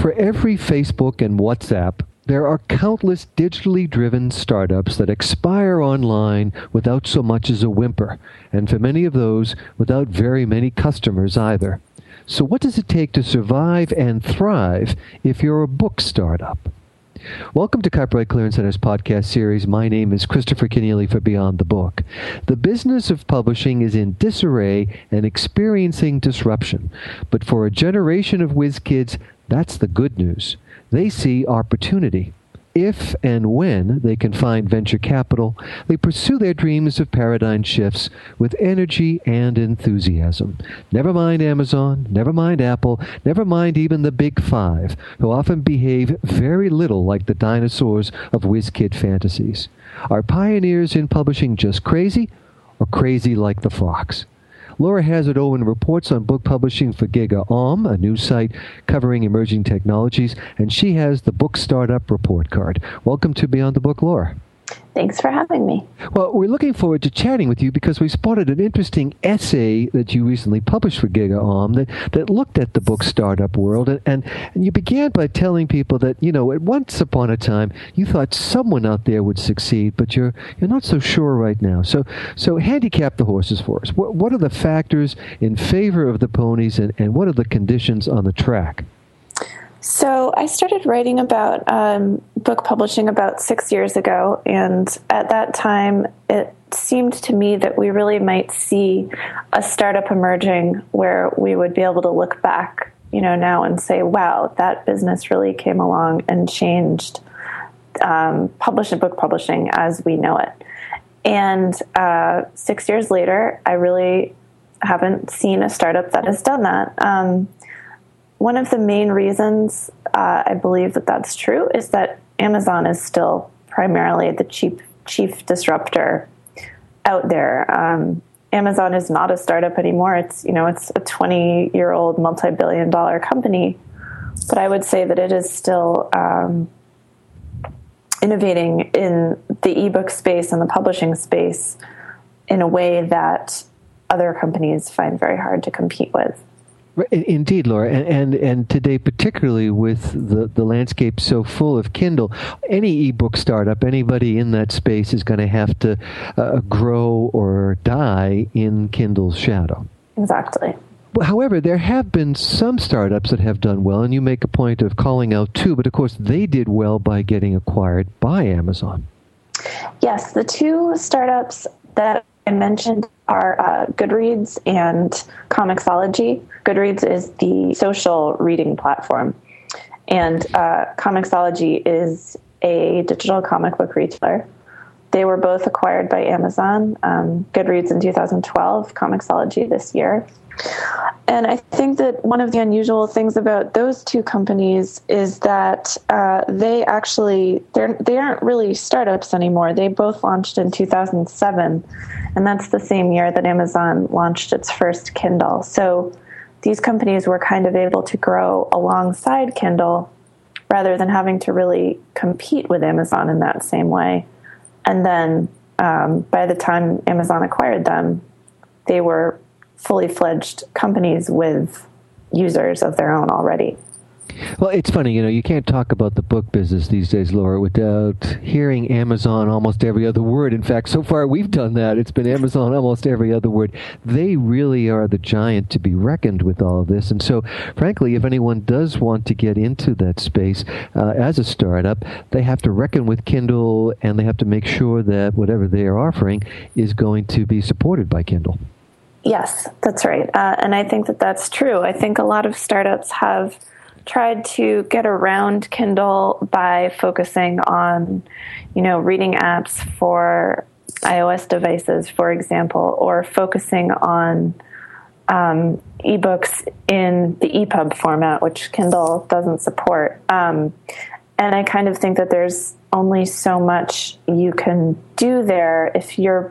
For every Facebook and WhatsApp, there are countless digitally driven startups that expire online without so much as a whimper, and for many of those, without very many customers either. So what does it take to survive and thrive if you're a book startup? Welcome to Copyright Clearance Center's podcast series. My name is Christopher Kenneally for Beyond the Book. The business of publishing is in disarray and experiencing disruption. But for a generation of whiz kids, that's the good news. They see opportunity. If and when they can find venture capital, they pursue their dreams of paradigm shifts with energy and enthusiasm. Never mind Amazon, never mind Apple, never mind even the Big Five, who often behave very little like the dinosaurs of whiz-kid fantasies. Are pioneers in publishing just crazy, or crazy like the fox? Laura Hazard-Owen reports on book publishing for GigaOM, a news site covering emerging technologies, and she has the Book Startup Report Card. Welcome to Beyond the Book, Laura. Thanks for having me. Well, we're looking forward to chatting with you because we spotted an interesting essay that you recently published for GigaOM that looked at the book startup world. And you began by telling people that, at once upon a time, you thought someone out there would succeed, but you're not so sure right now. So handicap the horses for us. What are the factors in favor of the ponies, and what are the conditions on the track? So I started writing about book publishing about 6 years ago, and at that time it seemed to me that we really might see a startup emerging where we would be able to look back, now and say, wow, that business really came along and changed book publishing as we know it. And 6 years later, I really haven't seen a startup that has done that. One of the main reasons I believe that that's true is that Amazon is still primarily the chief disruptor out there. Amazon is not a startup anymore. It's a 20-year-old multi-billion-dollar company, but I would say that it is still innovating in the ebook space and the publishing space in a way that other companies find very hard to compete with. Indeed, Laura, and today, particularly with the landscape so full of Kindle, any ebook startup, anybody in that space is going to have to grow or die in Kindle's shadow. Exactly. However, there have been some startups that have done well, and you make a point of calling out two, but of course they did well by getting acquired by Amazon. Yes, the two startups that I mentioned are Goodreads and Comixology. Goodreads is the social reading platform, and Comixology is a digital comic book retailer. They were both acquired by Amazon, Goodreads in 2012, Comixology this year. And I think that one of the unusual things about those two companies is that they aren't really startups anymore. They both launched in 2007, and that's the same year that Amazon launched its first Kindle. So these companies were kind of able to grow alongside Kindle rather than having to really compete with Amazon in that same way. And then by the time Amazon acquired them, they were fully fledged companies with users of their own already. Well, it's funny, you can't talk about the book business these days, Laura, without hearing Amazon almost every other word. In fact, so far we've done that. It's been Amazon almost every other word. They really are the giant to be reckoned with all of this. And so, frankly, if anyone does want to get into that space as a startup, they have to reckon with Kindle, and they have to make sure that whatever they are offering is going to be supported by Kindle. Yes, that's right. And I think that that's true. I think a lot of startups have tried to get around Kindle by focusing on, reading apps for iOS devices, for example, or focusing on ebooks in the EPUB format, which Kindle doesn't support. And I kind of think that there's only so much you can do there if your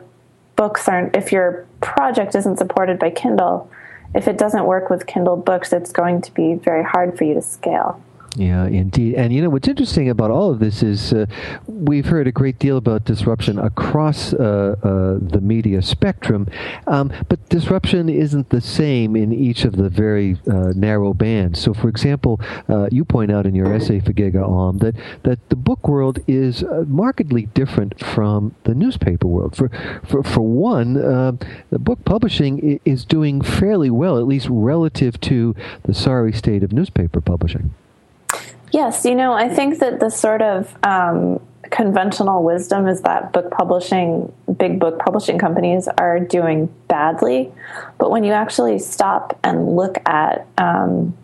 project isn't supported by Kindle. If it doesn't work with Kindle books, it's going to be very hard for you to scale. Yeah, indeed. And what's interesting about all of this is we've heard a great deal about disruption across the media spectrum, but disruption isn't the same in each of the very narrow bands. So, for example, you point out in your essay for GigaOM that the book world is markedly different from the newspaper world. For one, the book publishing is doing fairly well, at least relative to the sorry state of newspaper publishing. Yes, I think that the sort of conventional wisdom is that big book publishing companies are doing badly. But when you actually stop and look at, the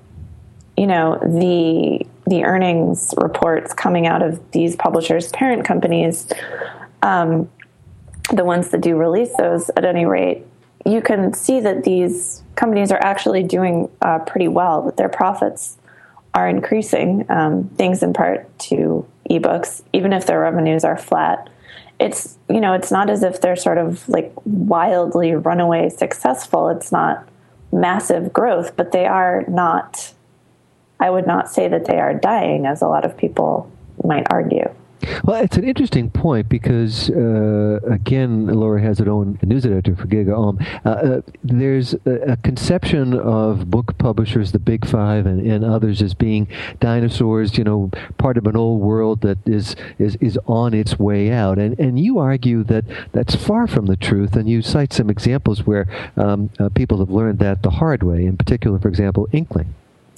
earnings reports coming out of these publishers' parent companies, the ones that do release those at any rate, you can see that these companies are actually doing pretty well, that their profits are increasing, thanks in part to ebooks, even if their revenues are flat. It's not as if they're sort of like wildly runaway successful. It's not massive growth, but they are not, I would not say that they are dying, as a lot of people might argue. Well, it's an interesting point because, again, Laura Hazzard-Owen, news editor for GigaOM, there's a conception of book publishers, the Big Five and others, as being dinosaurs, part of an old world that is on its way out. And you argue that that's far from the truth, and you cite some examples where people have learned that the hard way, in particular, for example, Inkling.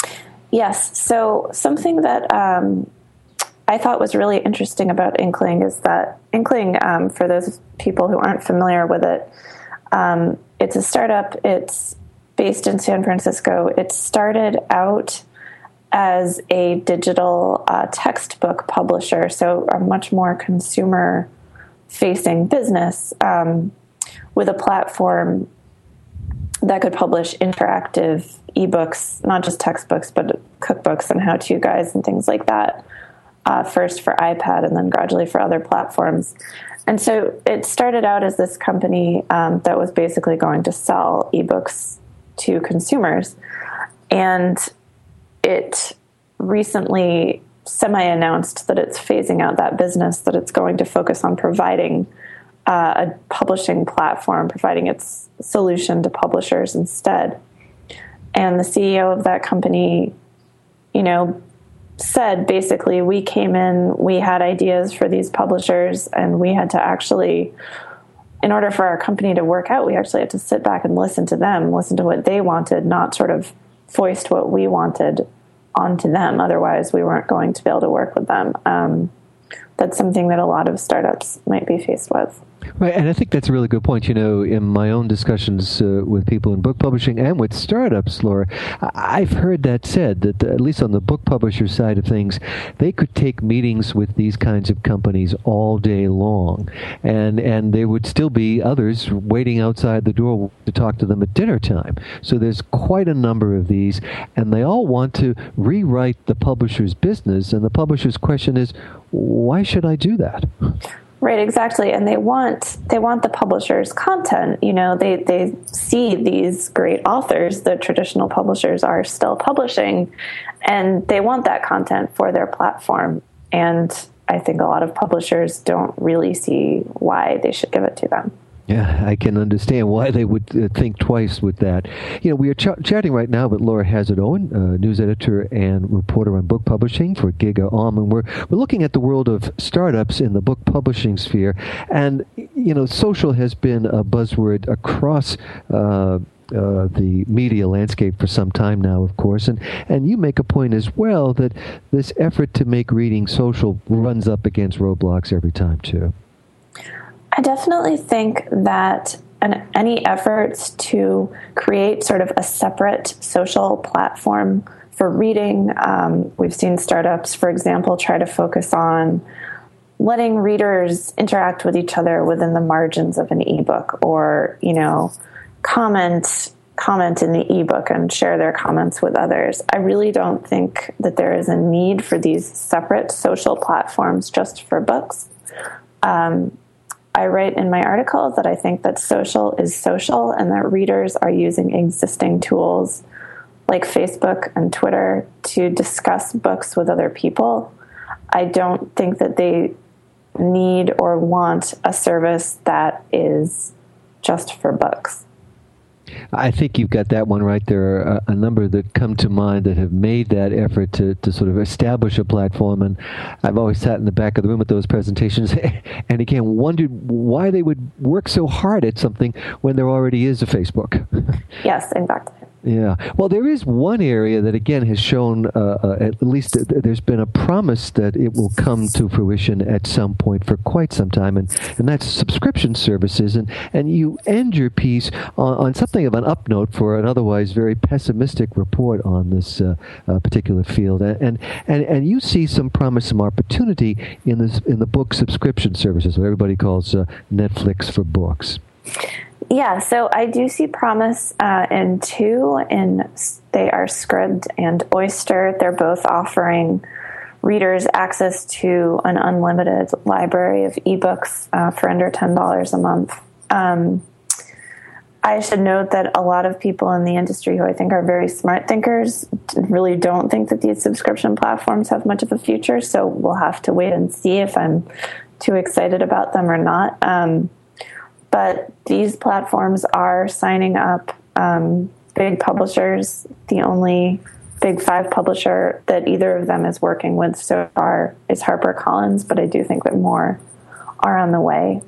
Yes. So something that I thought was really interesting about Inkling is that Inkling, for those people who aren't familiar with it, it's a startup. It's based in San Francisco. It started out as a digital textbook publisher, so a much more consumer-facing business with a platform that could publish interactive ebooks, not just textbooks, but cookbooks and how-to guides and things like that. First for iPad and then gradually for other platforms. And so it started out as this company that was basically going to sell ebooks to consumers. And it recently semi-announced that it's phasing out that business, that it's going to focus on providing a publishing platform, providing its solution to publishers instead. And the CEO of that company, said basically, we came in, we had ideas for these publishers, and we had to actually, in order for our company to work out, we actually had to sit back and listen to them, listen to what they wanted, not sort of foist what we wanted onto them. Otherwise, we weren't going to be able to work with them. That's something that a lot of startups might be faced with. Right, and I think that's a really good point. In my own discussions with people in book publishing and with startups, Laura, I've heard that said, that at least on the book publisher side of things, they could take meetings with these kinds of companies all day long, and there would still be others waiting outside the door to talk to them at dinner time. So there's quite a number of these, and they all want to rewrite the publisher's business, and the publisher's question is, why should I do that? Right, exactly. And they want the publisher's content. They see these great authors that traditional publishers are still publishing, and they want that content for their platform. And I think a lot of publishers don't really see why they should give it to them. Yeah, I can understand why they would think twice with that. We are chatting right now with Laura Hazzard-Owen, news editor and reporter on book publishing for GigaOM, and we're looking at the world of startups in the book publishing sphere. And social has been a buzzword across the media landscape for some time now, of course, and you make a point as well that this effort to make reading social runs up against roadblocks every time too. I definitely think that any efforts to create sort of a separate social platform for reading, we've seen startups, for example, try to focus on letting readers interact with each other within the margins of an ebook, or, comment in the ebook and share their comments with others. I really don't think that there is a need for these separate social platforms just for books. I write in my article that I think that social is social, and that readers are using existing tools like Facebook and Twitter to discuss books with other people. I don't think that they need or want a service that is just for books. I think you've got that one right. There are a number that come to mind that have made that effort to sort of establish a platform, and I've always sat in the back of the room at those presentations and again wondered why they would work so hard at something when there already is a Facebook. Yes, exactly. Yeah. Well, there is one area that, again, has shown, at least there's been a promise that it will come to fruition at some point for quite some time, and that's subscription services. And you end your piece on something of an up note for an otherwise very pessimistic report on this particular field. And you see some promise, some opportunity in the book subscription services, what everybody calls Netflix for books. Yeah, so I do see promise in two, and they are Scribd and Oyster. They're both offering readers access to an unlimited library of ebooks for under $10 a month. I should note that a lot of people in the industry who I think are very smart thinkers really don't think that these subscription platforms have much of a future, so we'll have to wait and see if I'm too excited about them or not. But these platforms are signing up big publishers. The only Big Five publisher that either of them is working with so far is HarperCollins, but I do think that more are on the way.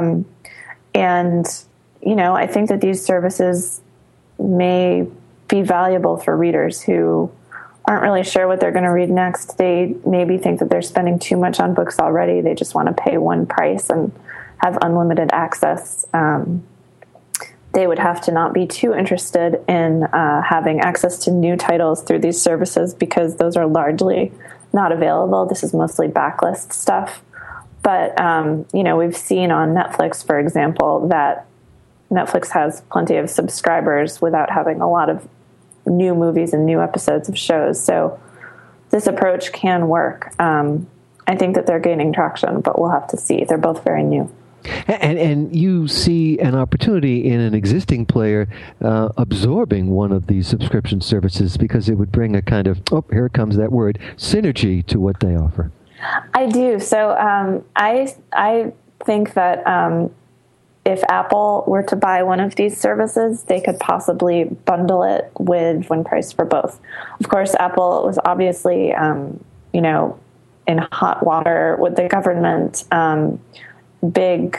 And, you know, I think that these services may be valuable for readers who aren't really sure what they're going to read next. They maybe think that they're spending too much on books already. They just want to pay one price and have unlimited access. They would have to not be too interested in having access to new titles through these services because those are largely not available. This is mostly backlist stuff. But, you know, we've seen on Netflix, for example, that Netflix has plenty of subscribers without having a lot of new movies and new episodes of shows. So this approach can work. I think that they're gaining traction, but we'll have to see. They're both very new. And you see an opportunity in an existing player absorbing one of these subscription services because it would bring a kind of, here comes that word, synergy to what they offer. I do. So I think that if Apple were to buy one of these services, they could possibly bundle it with one price for both. Of course, Apple was obviously, you know, in hot water with the government. Big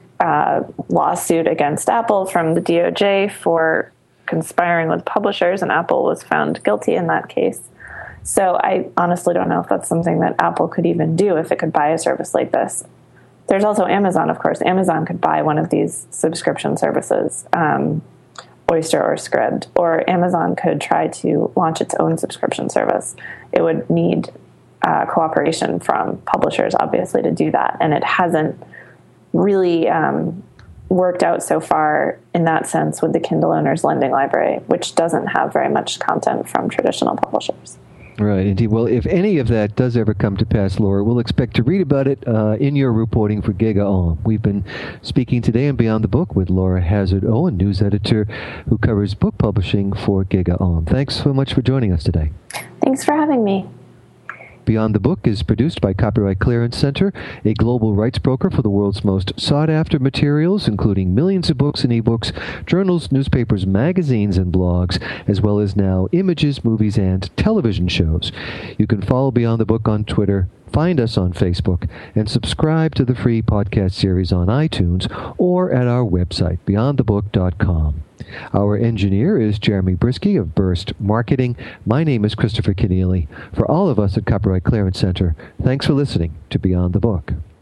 lawsuit against Apple from the DOJ for conspiring with publishers, and Apple was found guilty in that case. So I honestly don't know if that's something that Apple could even do if it could buy a service like this. There's also Amazon, of course. Amazon could buy one of these subscription services, Oyster or Scribd, or Amazon could try to launch its own subscription service. It would need cooperation from publishers, obviously, to do that, and it hasn't really worked out so far in that sense with the Kindle Owners Lending Library, which doesn't have very much content from traditional publishers. Right, indeed. Well, if any of that does ever come to pass, Laura, we'll expect to read about it in your reporting for GigaOM. We've been speaking today on Beyond the Book with Laura Hazard-Owen, news editor who covers book publishing for GigaOM. Thanks so much for joining us today. Thanks for having me. Beyond the Book is produced by Copyright Clearance Center, a global rights broker for the world's most sought-after materials, including millions of books and ebooks, journals, newspapers, magazines, and blogs, as well as now images, movies, and television shows. You can follow Beyond the Book on Twitter, find us on Facebook, and subscribe to the free podcast series on iTunes or at our website, beyondthebook.com. Our engineer is Jeremy Brisky of Burst Marketing. My name is Christopher Keneally. For all of us at Copyright Clearance Center, thanks for listening to Beyond the Book.